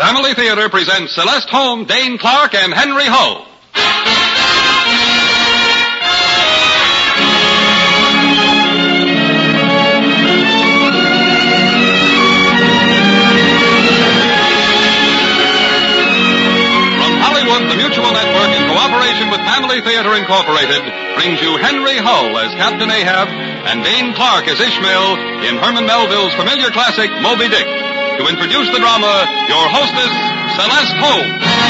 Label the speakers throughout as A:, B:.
A: Family Theater presents Celeste Holm, Dane Clark, and Henry Hull. From Hollywood, the Mutual Network, in cooperation with Family Theater Incorporated, brings you Henry Hull as Captain Ahab and Dane Clark as Ishmael in Herman Melville's familiar classic, Moby Dick. To introduce the drama, your hostess, Celeste Holm.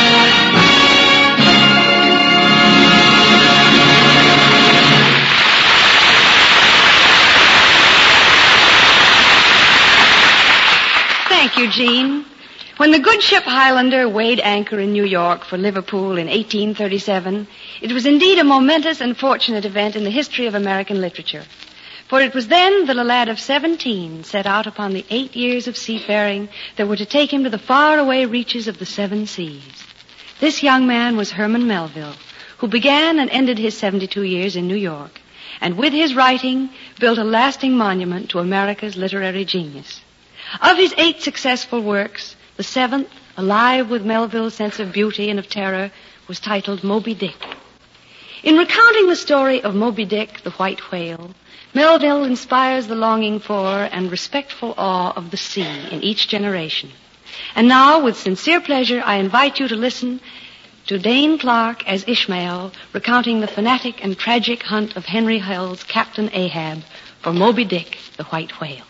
B: Thank you, Jean. When the good ship Highlander weighed anchor in New York for Liverpool in 1837, it was indeed a momentous and fortunate event in the history of American literature. For it was then that a lad of 17 set out upon the 8 years of seafaring that were to take him to the faraway reaches of the seven seas. This young man was Herman Melville, who began and ended his 72 years in New York, and with his writing built a lasting monument to America's literary genius. Of his 8 successful works, the 7th, alive with Melville's sense of beauty and of terror, was titled Moby Dick. In recounting the story of Moby Dick, the white whale, Melville inspires the longing for and respectful awe of the sea in each generation. And now, with sincere pleasure, I invite you to listen to Dane Clark as Ishmael, recounting the fanatic and tragic hunt of Henry Hull's Captain Ahab for Moby Dick, the white whale.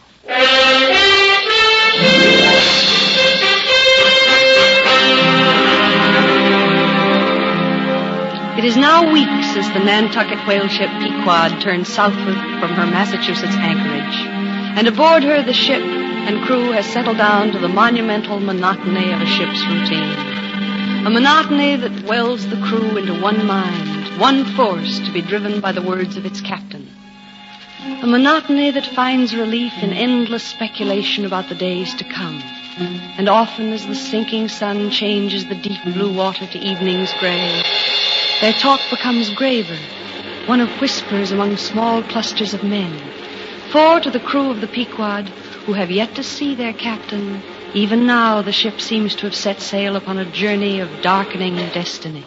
B: It is now weeks since the Nantucket whale ship Pequod turned southward from her Massachusetts anchorage, and aboard her the ship and crew has settled down to the monumental monotony of a ship's routine. A monotony that welds the crew into one mind, one force to be driven by the words of its captain. A monotony that finds relief in endless speculation about the days to come, and often as the sinking sun changes the deep blue water to evening's gray, their talk becomes graver, one of whispers among small clusters of men. For to the crew of the Pequod, who have yet to see their captain, even now the ship seems to have set sail upon a journey of darkening destiny.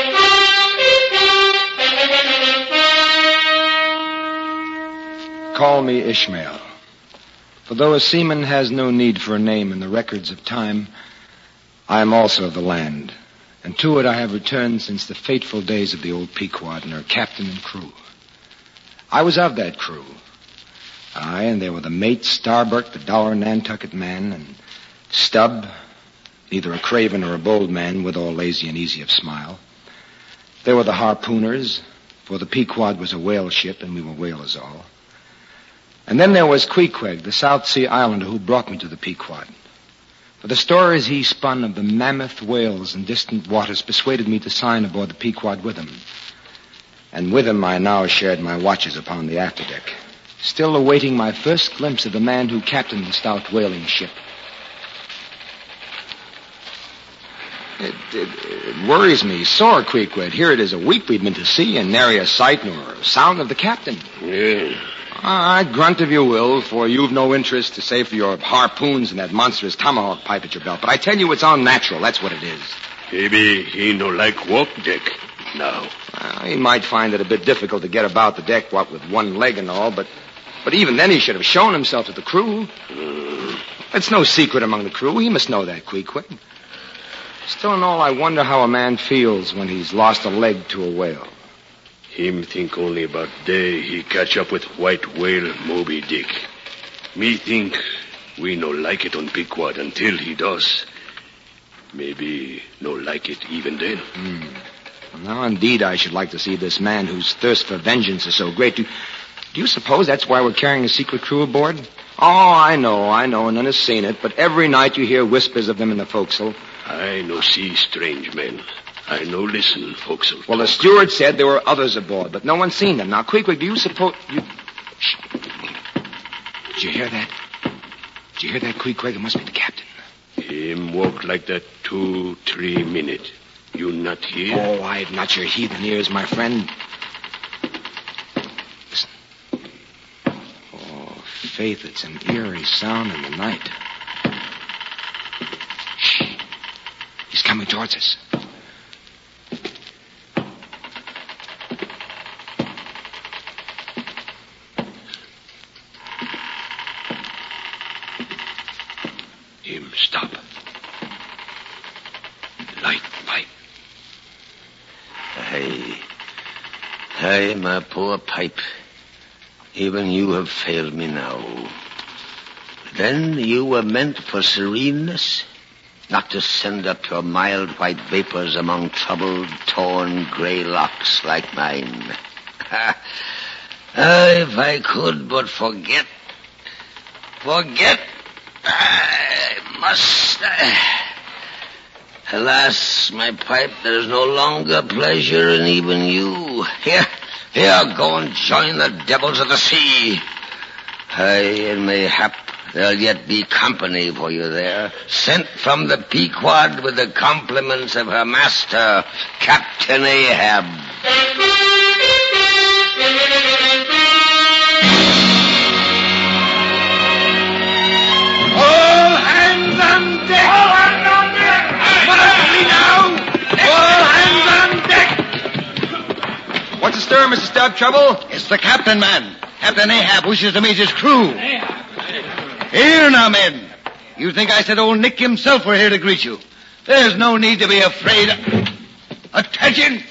C: Call me Ishmael. For though a seaman has no need for a name in the records of time, I am also of the land. And to it I have returned since the fateful days of the old Pequod and her captain and crew. I was of that crew. Aye, and there were the mate, Starbuck, the dour Nantucket man, and Stubb, neither a craven or a bold man, withal lazy and easy of smile. There were the harpooners, for the Pequod was a whale ship, and we were whalers all. And then there was Queequeg, the South Sea Islander who brought me to the Pequod. For the stories he spun of the mammoth whales in distant waters persuaded me to sign aboard the Pequod with him. And with him I now shared my watches upon the afterdeck, still awaiting my first glimpse of the man who captained the stout whaling ship. It worries me sore, Queequeg. Here it is a week we've been to sea, and nary a sight nor a sound of the captain.
D: Yeah.
C: Grunt if you will, for you've no interest to save for your harpoons and that monstrous tomahawk pipe at your belt. But I tell you, it's unnatural. That's what it is.
D: Maybe he no like walk deck now.
C: He might find it a bit difficult to get about the deck, what with one leg and all, but even then he should have shown himself to the crew. It's no secret among the crew. He must know that, Queequeg. Still in all, I wonder how a man feels when he's lost a leg to a whale.
D: Him think only about day he catch up with white whale Moby Dick. Me think we no like it on Pequod until he does. Maybe no like it even then.
C: Well, now, indeed, I should like to see this man whose thirst for vengeance is so great. Do you suppose that's why we're carrying a secret crew aboard? Oh, I know, and none has seen it, but every night you hear whispers of them in the forecastle.
D: I no see strange men. I no listen, forecastle.
C: Well, the steward said there were others aboard, but no one's seen them. Now, Queequeg, do you suppose... Shh. Did you hear that? Did you hear that, Queequeg? It must be the captain.
D: Him walk like that 2-3 minutes. You not hear?
C: Oh, I've not your heathen ears, my friend. Listen. Oh, faith, it's an eerie sound in the night. Shh. coming towards us.
D: Him stop. Light pipe.
E: Aye, my poor pipe. Even you have failed me now. Then you were meant for sereneness, not to send up your mild white vapors among troubled, torn, gray locks like mine. If I could but forget, I must. Alas, my pipe, there is no longer pleasure in even you. Here, go and join the devils of the sea. Aye, and mayhap there'll yet be company for you there, sent from the Pequod with the compliments of her master, Captain Ahab.
C: All hands on deck! All hands on deck! All hands on deck! What's the stir, Mr. Stout Trouble?
F: It's the captain, man. Captain Ahab wishes to meet his crew. Here now, men. You think I said old Nick himself were here to greet you. There's no need to be afraid. Attention!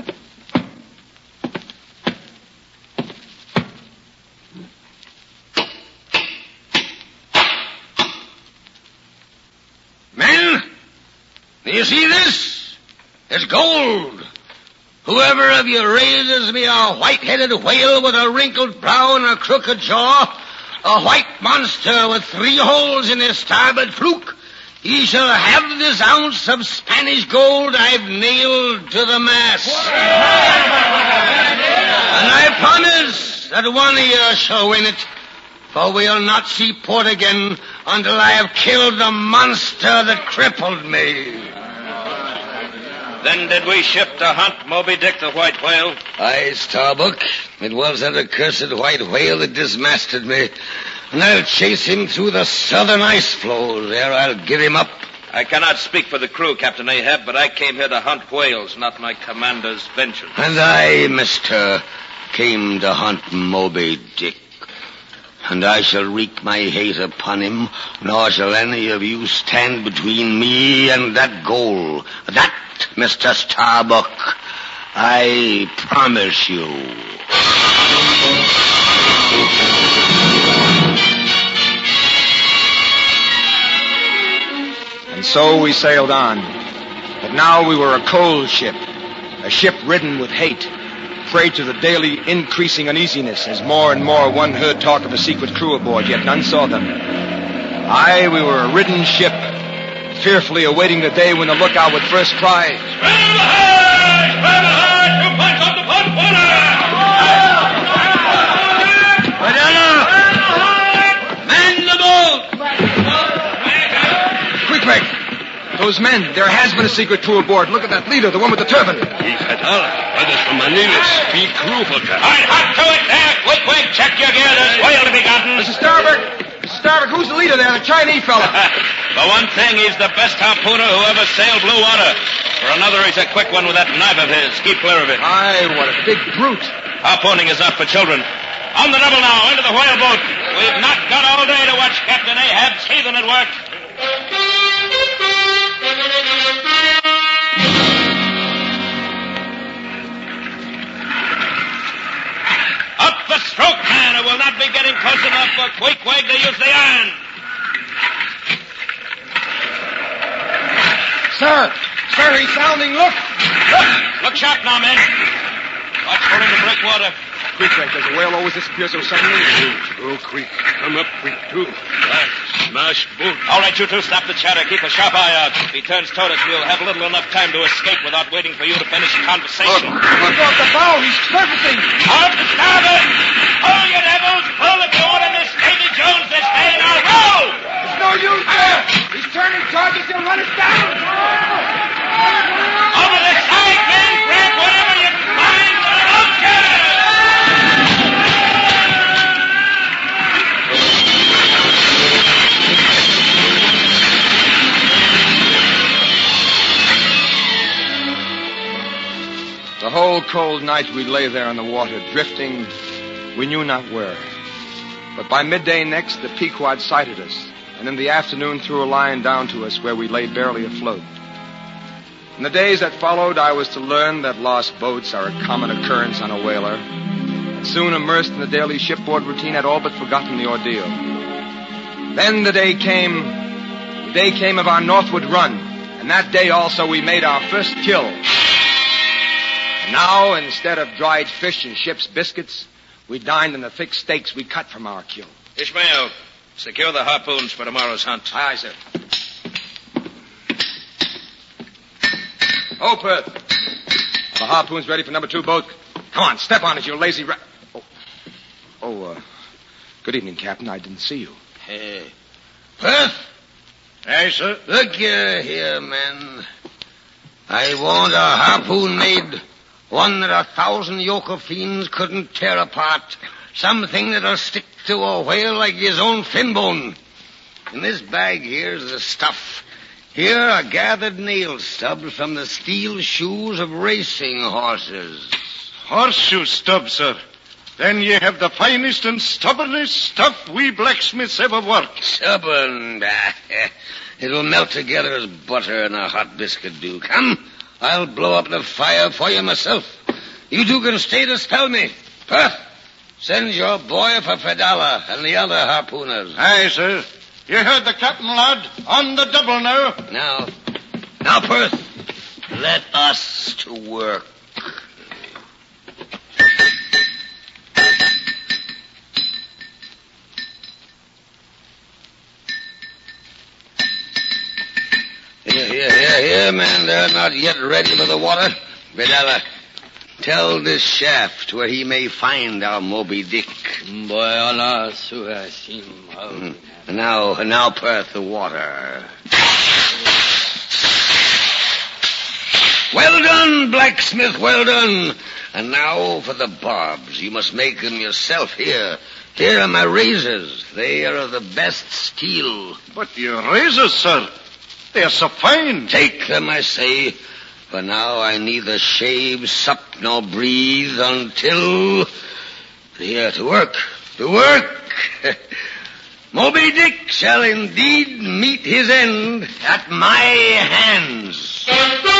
F: Men, do you see this? It's gold. Whoever of you raises me a white-headed whale with a wrinkled brow and a crooked jaw, a white monster with 3 holes in his starboard fluke, he shall have this ounce of Spanish gold I've nailed to the mast. And I promise that one of you shall win it, for we'll not see port again until I have killed the monster that crippled me.
G: Then did we ship to hunt Moby Dick the white whale?
E: Aye, Starbuck. It was that accursed white whale that dismasted me. And I'll chase him through the southern ice floes. There I'll give him up.
G: I cannot speak for the crew, Captain Ahab, but I came here to hunt whales, not my commander's vengeance.
E: And I, mister, came to hunt Moby Dick. And I shall wreak my hate upon him, nor shall any of you stand between me and that goal. That, Mr. Starbuck, I promise you.
C: And so we sailed on. But now we were a cold ship, a ship ridden with hate, prey to the daily increasing uneasiness as more and more one heard talk of a secret crew aboard, yet none saw them. Aye, we were a ridden ship, fearfully awaiting the day when the lookout would first cry,
H: "Spread ahead! Spread ahead! 2 points up the port quarter!"
E: Man the boat!
C: "Quick, Greg! Those men, there has been a secret crew aboard. Look at that leader, the one with the turban."
D: Brothers from Manilas, big crew for that.
G: All right, hot to it there. Quick, check your gear. There's whale to be gotten.
C: Mr. Starbuck, who's the leader there, the Chinese fella?
G: For one thing, he's the best harpooner who ever sailed blue water. For another, he's a quick one with that knife of his. Keep clear of it.
C: Aye, what a big brute.
G: Harpooning is not for children. On the double now, into the whale boat. We've not got all day to watch Captain Ahab's heathen at work. Up the stroke, man. It will not be getting close enough for Queequeg to use the iron.
C: Sir, he's sounding.
G: Look sharp now, men. Watch for him to break water.
C: Quick, Greg, does the whale always disappear so suddenly?
D: Go quick. Come up quick, too. Smash boat.
G: All right, you two, stop the chatter. Keep a sharp eye out. If he turns toward us, we'll have little enough time to escape without waiting for you to finish the conversation.
C: Look off the bow. He's surfacing.
G: Out to starboard! Pull, you devils! Pull if you want to miss Davy Jones this day. Now row!
C: It's no use, sir. He's turning towards us. He'll run us down.
G: Over the side, men! Grab whatever you can find. Okay!
C: cold, cold night we lay there on the water, drifting we knew not where. But by midday next, the Pequod sighted us, and in the afternoon threw a line down to us where we lay barely afloat. In the days that followed, I was to learn that lost boats are a common occurrence on a whaler, and soon immersed in the daily shipboard routine, had all but forgotten the ordeal. Then the day came of our northward run, and that day also we made our first kill. And now, instead of dried fish and ship's biscuits, we dined on the thick steaks we cut from our kill.
G: Ishmael, secure the harpoons for tomorrow's hunt.
C: Aye, sir. Oh, Perth. The harpoon's ready for number 2 boat. Come on, step on it, you lazy rat. Good evening, Captain. I didn't see you.
E: Hey. Perth?
G: Aye, sir.
E: Look here, man. I want a harpoon made. One that 1,000 yoke fiends couldn't tear apart. Something that'll stick to a whale like his own fin bone. In this bag here's the stuff. Here are gathered nail stubs from the steel shoes of racing horses.
I: Horseshoe stubs, sir. Then ye have the finest and stubbornest stuff we blacksmiths ever worked.
E: Stubborn? It'll melt together as butter and a hot biscuit do. Come, I'll blow up the fire for you myself. You two can stay to spell me. Perth, send your boy for Fedallah and the other harpooners.
I: Aye, sir. You heard the captain, lad. On the double now.
E: Now, Perth, let us to work. Here, man. They're not yet ready for the water. Fedallah, tell this shaft where he may find our Moby Dick.
J: Now,
E: Perth, the water. Well done, blacksmith, well done. And now for the barbs. You must make them yourself here. Here are my razors. They are of the best steel.
I: But your razors, sir, they're so fine.
E: Take them, I say. For now I neither shave, sup, nor breathe until... Here, to work. To work. Moby Dick shall indeed meet his end at my hands.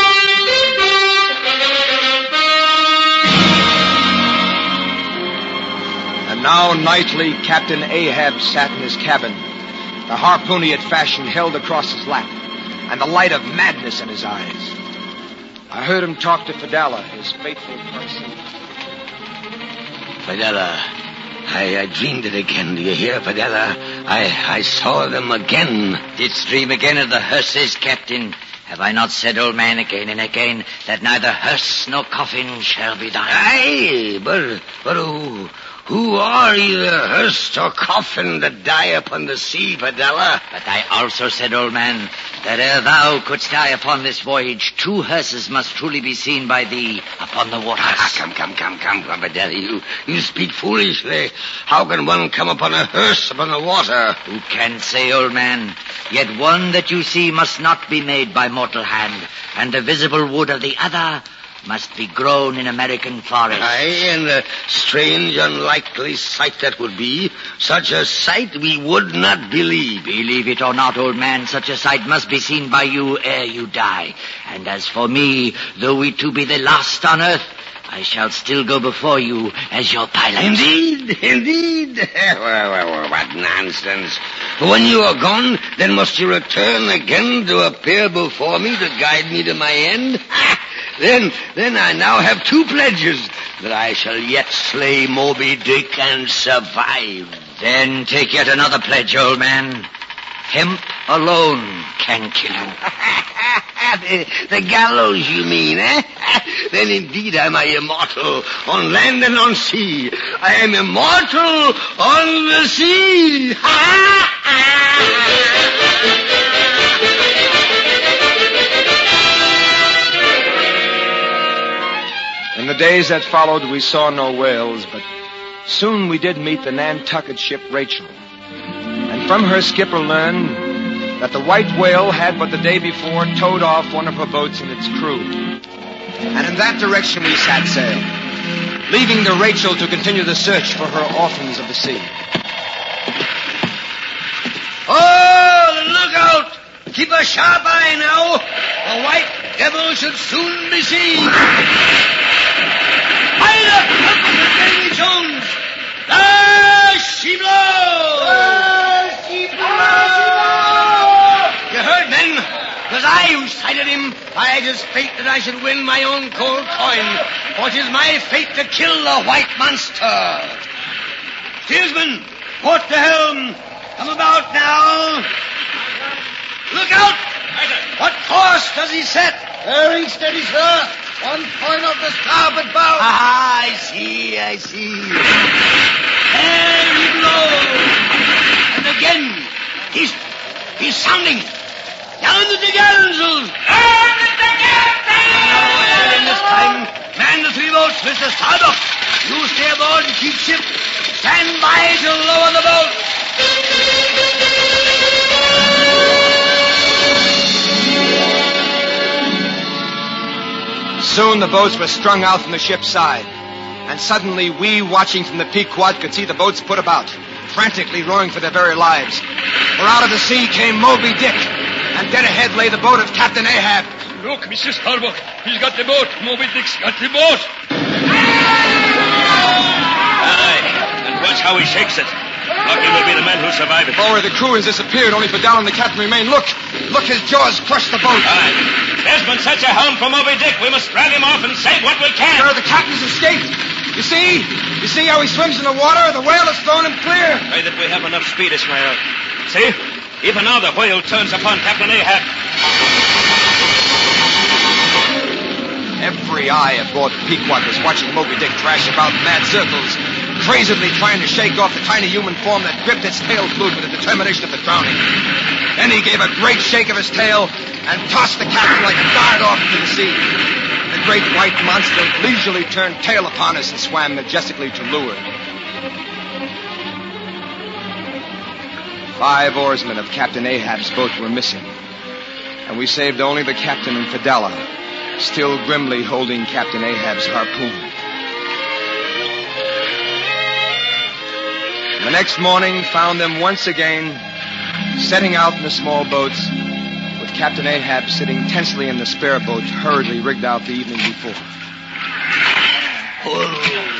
C: And now nightly Captain Ahab sat in his cabin, the harpoon he had fashioned held across his lap, and the light of madness in his eyes. I heard him talk to Fedallah, his faithful person.
E: Fedallah, I dreamed it again. Do you hear, Fedallah? I saw them again.
J: Didst dream again of the hearses, Captain? Have I not said, old man, again and again, that neither hearse nor coffin shall be thine?
E: Aye, but who are either hearse or coffin that die upon the sea, Fedallah?
J: But I also said, old man, that ere thou couldst die upon this voyage, 2 hearses must truly be seen by thee upon the waters.
E: Come, Fedallah, you speak foolishly. How can one come upon a hearse upon the water?
J: Who can say, old man? Yet one that you see must not be made by mortal hand, and the visible wood of the other must be grown in American forests.
E: Aye, and a strange, unlikely sight that would be. Such a sight we would not believe.
J: Believe it or not, old man, such a sight must be seen by you ere you die. And as for me, though we two be the last on earth, I shall still go before you as your pilot.
E: Indeed. Well, what nonsense. When you are gone, then must you return again to appear before me to guide me to my end? Then I now have 2 pledges, that I shall yet slay Moby Dick and survive.
J: Then take yet another pledge, old man. Hemp alone can kill you.
E: The gallows, you mean, eh? Then indeed am I immortal on land and on sea. I am immortal on the sea.
C: In the days that followed, we saw no whales, but soon we did meet the Nantucket ship Rachel. And from her skipper learned that the white whale had but the day before towed off one of her boats and its crew. And in that direction we set sail, leaving the Rachel to continue the search for her orphans of the sea.
F: Oh, look out! Keep a sharp eye now. The white devil should soon be seen. Hide up, Davy Jones! There she blows! There she blows! You heard, men? It was I who sighted him. Why, it is fate that I should win my own cold coin. For it is my fate to kill the white monster. Steersman, port the helm. Come about now. Look out! What course does he set?
I: Very steady, sir. 1 point of the starboard bow.
F: Ah, I see. There he blows. And again, he's sounding. Down the gallantsals. Down the gallantsals! This time, man the 3 boats, Mr. Starbuck. You stay aboard and keep ship. Stand by to lower the boat.
C: Soon the boats were strung out from the ship's side, and suddenly we, watching from the Pequod, could see the boats put about, frantically rowing for their very lives. For out of the sea came Moby Dick, and dead ahead lay the boat of Captain Ahab.
H: Look, Mr. Starbuck. He's got the boat. Moby Dick's got the boat.
G: Aye, and watch how he shakes it. Lucky will be the men who survive it.
C: Forward, the crew has disappeared. Only Fidel and the captain remain. Look, his jaws crushed the boat.
G: Aye. Desmond, set your helm for Moby Dick. We must drag him off and save what we can.
C: Sir, the captain's escaped. You see how he swims in the water? The whale has thrown him clear.
G: Pray that we have enough speed, Ishmael. See? Even now the whale turns upon Captain Ahab.
C: Every eye aboard the Pequod was watching Moby Dick thrash about in mad circles, crazedly trying to shake off the tiny human form that gripped its tail fluid with the determination of the drowning. Then he gave a great shake of his tail and tossed the captain like a dart off into the sea. The great white monster leisurely turned tail upon us and swam majestically to leeward. 5 oarsmen of Captain Ahab's boat were missing, and we saved only the captain and Fidela, still grimly holding Captain Ahab's harpoon. The next morning found them once again setting out in the small boats, with Captain Ahab sitting tensely in the spare boat hurriedly rigged out the evening before.
F: Pull.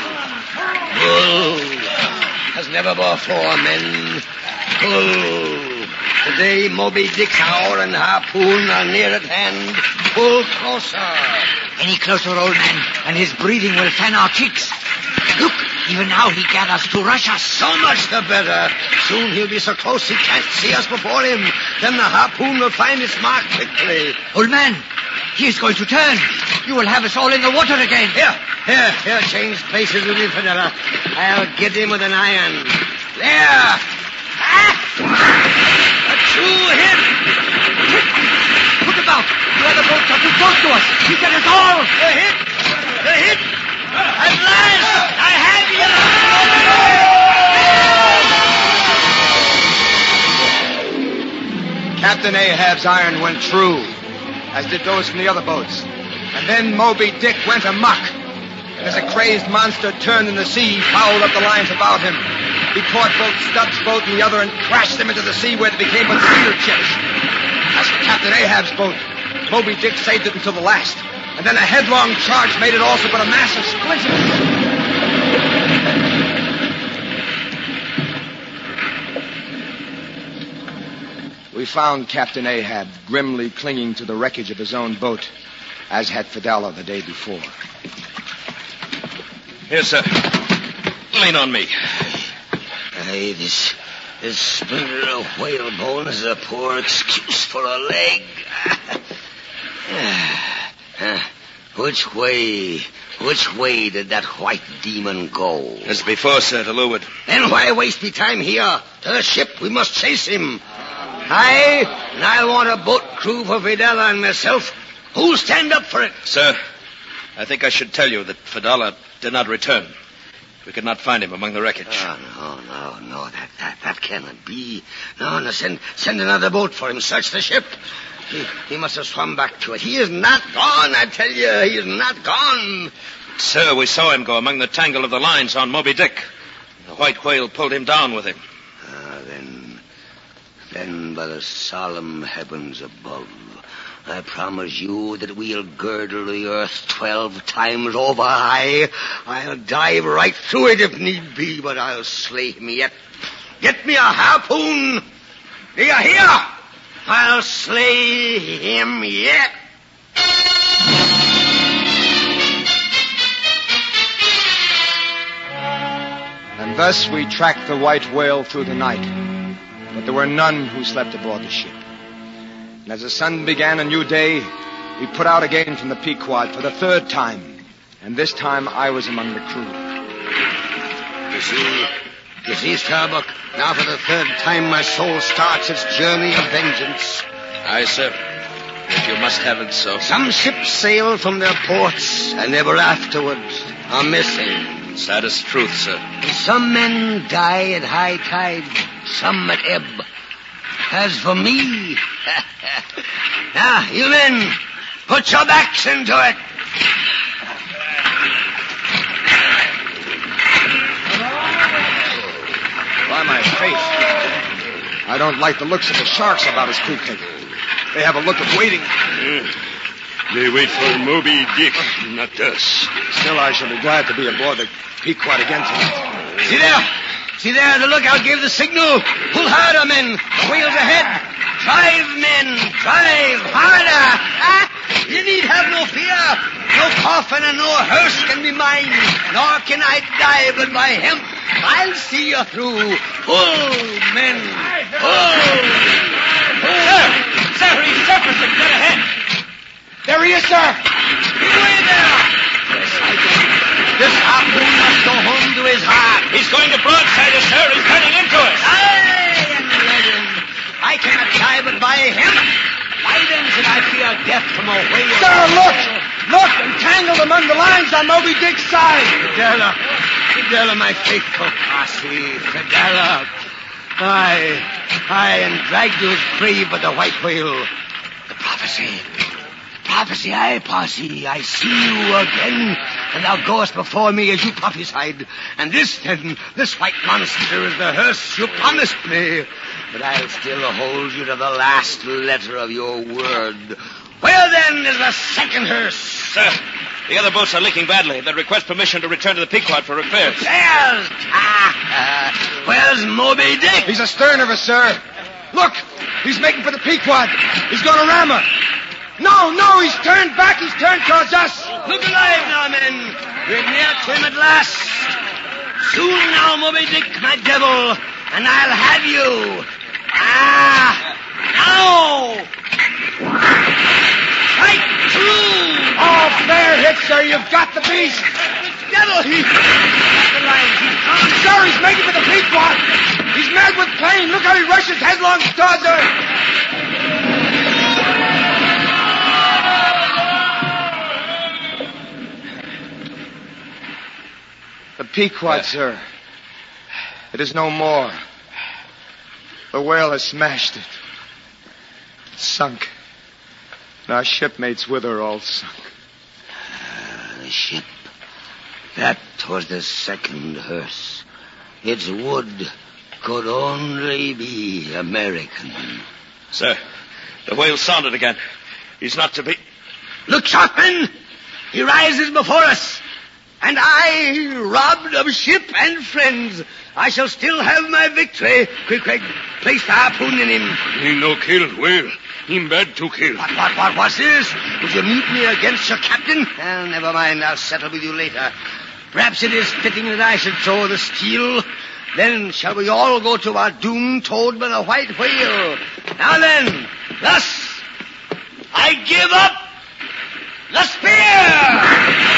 F: As never before, men. Pull. Today, Moby Dick's hour and harpoon are near at hand. Pull closer.
J: Any closer, old man, and his breathing will fan our cheeks. Look, even now he gathers to rush us.
F: So much the better. Soon he'll be so close he can't see us before him. Then the harpoon will find its mark quickly.
J: Old man, he is going to turn. You will have us all in the water again.
F: Here, change places with me, Fidela. I'll get him with an iron. There. A true hit.
J: Look about. The other boats are too close to us. He got us all.
F: The hit. At last, I have
C: you. Captain Ahab's iron went true, as did those from the other boats. And then Moby Dick went amok. And as a crazed monster turned in the sea, he fouled up the lines about him. He caught both Stubbs' boat and the other and crashed them into the sea where they became but cedar chips. As for Captain Ahab's boat, Moby Dick saved it until the last. And then a headlong charge made it also but a mass of splinters. We found Captain Ahab grimly clinging to the wreckage of his own boat, as had Fidela the day before.
G: Here, sir. Lean on me.
F: Hey, this splinter of whalebone is a poor excuse for a leg. Which way did that white demon go?
G: As before, sir, to leeward.
F: Then why waste the time here? To the ship, we must chase him. Aye, and I'll want a boat crew for Fidela and myself. Who'll stand up for it?
G: Sir, I think I should tell you that Fidela did not return. We could not find him among the wreckage.
F: Oh, no, that cannot be. No, send another boat for him. Search the ship. He must have swum back to it. He is not gone, I tell you. He is not gone.
G: Sir, we saw him go among the tangle of the lines on Moby Dick. The white whale pulled him down with him.
F: Then by the solemn heavens above, I promise you that we'll girdle the earth 12 times over high. I'll dive right through it if need be, but I'll slay him yet. Get me a harpoon. Do you hear? I'll slay him yet.
C: And thus we tracked the white whale through the night. But there were none who slept aboard the ship. And as the sun began a new day, we put out again from the Pequod for the 3rd time. And this time I was among the crew.
F: You see, Starbuck, now for the 3rd time my soul starts its journey of vengeance.
G: Aye, sir. If you must have it so.
F: Some ships sail from their ports and ever afterwards are missing.
G: Saddest truth, sir.
F: And some men die at high tide, some at ebb. As for me... Now, you men, put your backs into it.
C: By my faith, I don't like the looks of the sharks about us, Crewkeg. They have a look of waiting.
D: They wait for Moby Dick, not us.
C: Still, I shall be glad to be aboard the Pequod again tonight.
F: See there? See there? The lookout gave the signal. Pull harder, men. The whale's ahead. Drive, men. Drive harder. You need have no fear. No coffin and no hearse can be mine. Nor can I die but by hemp. I'll see you through. Pull, men. Pull.
G: Sir, he's surfacing dead ahead.
C: There he is, sir.
F: Get away there. Yes, I can. This harpoon must go home to his heart.
G: He's going to broadside us, sir. He's turning into us.
F: Aye, and let him. I cannot die but by him. Why then should I fear death from a whale?
C: Sir, look! Look, entangled among the lines on Moby Dick's side.
F: Fidela, my faithful posse. Fidela. Aye, and dragged to his grave by the white whale. The prophecy, aye, posse. I see you again, and thou goest before me as you prophesied. And this white monster is the hearse you promised me. But I'll still hold you to the last letter of your word. Where then is the second hearse?
G: Sir, the other boats are leaking badly. They request permission to return to the Pequod for repairs.
F: Where's Moby Dick?
C: He's astern of us, sir. Look, he's making for the Pequod. He's going to ram her. No, he's turned back. He's turned towards us.
F: Look alive now, men. We're near to him at last. Soon now, Moby Dick, my devil, and I'll have you. Now! Right through!
C: Oh, fair hit, sir. You've got the beast.
F: The devil, he's got the lines. He's gone.
C: Sir, he's making for the Pequod. He's mad with pain. Look how he rushes headlong towards her. The Pequod, sir. It is no more. The whale has smashed it. It's sunk. And our shipmates with her all sunk.
F: The ship. That was the second hearse. Its wood could only be American.
G: Sir, the whale sounded again. He's not to be...
F: Look, Sharpman! He rises before us. And I, robbed of ship and friends, I shall still have my victory. Quick, place the harpoon in him.
D: He no kill whale. Him bad to kill.
F: What's this? Would you mute me against your captain? Well, never mind. I'll settle with you later. Perhaps it is fitting that I should throw the steel. Then shall we all go to our doom towed by the white whale. Now then, thus, I give up the spear!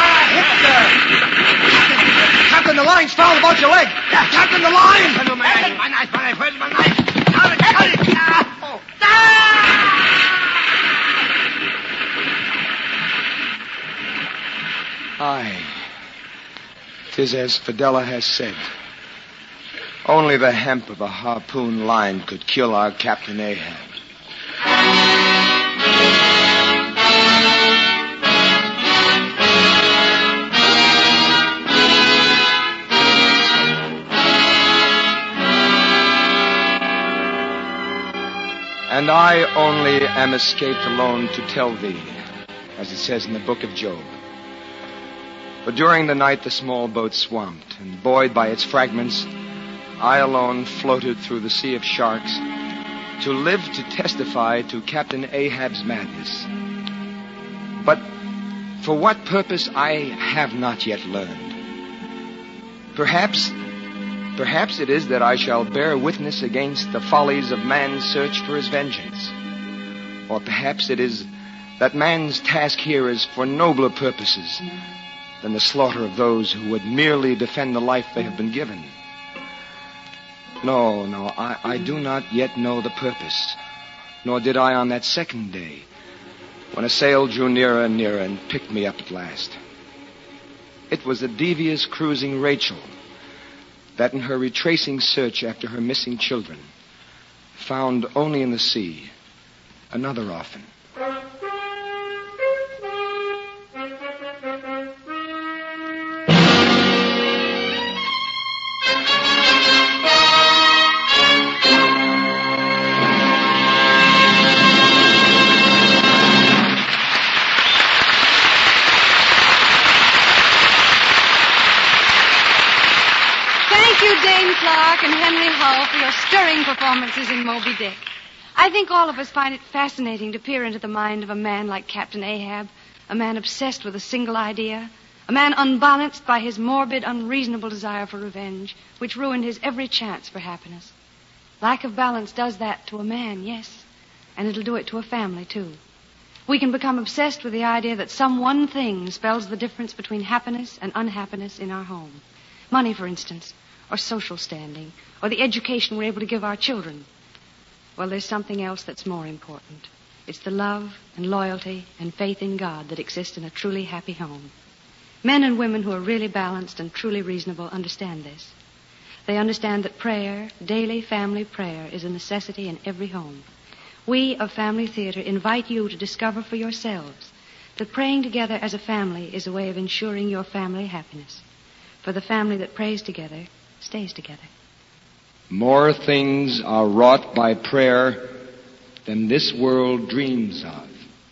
C: Captain, the line's foul about your leg. Captain, the line!
F: My knife, where's my knife? Now, cut it!
C: Aye. 'Tis as Fidela has said. Only the hemp of a harpoon line could kill our Captain Ahab. And I only am escaped alone to tell thee, as it says in the book of Job. For during the night the small boat swamped, and buoyed by its fragments, I alone floated through the sea of sharks to live to testify to Captain Ahab's madness. But for what purpose I have not yet learned. Perhaps it is that I shall bear witness against the follies of man's search for his vengeance. Or perhaps it is that man's task here is for nobler purposes than the slaughter of those who would merely defend the life they have been given. No, I do not yet know the purpose, nor did I on that second day, when a sail drew nearer and nearer and picked me up at last. It was the devious cruising Rachel that in her retracing search after her missing children found only in the sea another orphan.
B: Dane Clark and Henry Hull for your stirring performances in Moby Dick. I think all of us find it fascinating to peer into the mind of a man like Captain Ahab, a man obsessed with a single idea, a man unbalanced by his morbid, unreasonable desire for revenge, which ruined his every chance for happiness. Lack of balance does that to a man, yes, and it'll do it to a family, too. We can become obsessed with the idea that some one thing spells the difference between happiness and unhappiness in our home. Money, for instance, or social standing, or the education we're able to give our children. Well, there's something else that's more important. It's the love and loyalty and faith in God that exist in a truly happy home. Men and women who are really balanced and truly reasonable understand this. They understand that prayer, daily family prayer, is a necessity in every home. We of Family Theater invite you to discover for yourselves that praying together as a family is a way of ensuring your family happiness. For the family that prays together stays together.
C: More things are wrought by prayer than this world dreams of.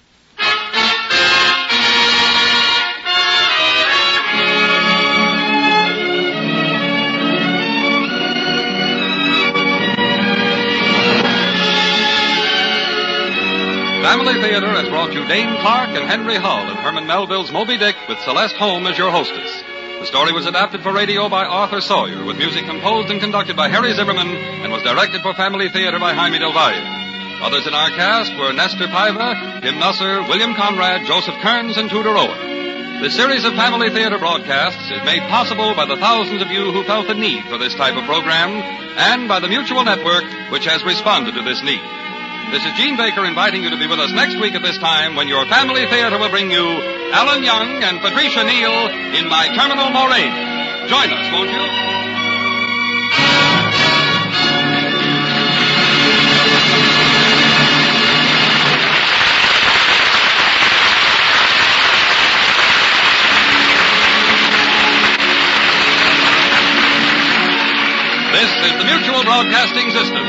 A: Family Theater has brought you Dane Clark and Henry Hull in Herman Melville's Moby Dick with Celeste Holm as your hostess. The story was adapted for radio by Arthur Sawyer, with music composed and conducted by Harry Zimmerman, and was directed for Family Theater by Jaime Del Valle. Others in our cast were Nestor Paiva, Kim Nusser, William Conrad, Joseph Kearns, and Tudor Owen. This series of Family Theater broadcasts is made possible by the thousands of you who felt the need for this type of program, and by the Mutual Network, which has responded to this need. This is Gene Baker inviting you to be with us next week at this time when your Family Theater will bring you Alan Young and Patricia Neal in My Terminal Moraine. Join us, won't you? This is the Mutual Broadcasting System.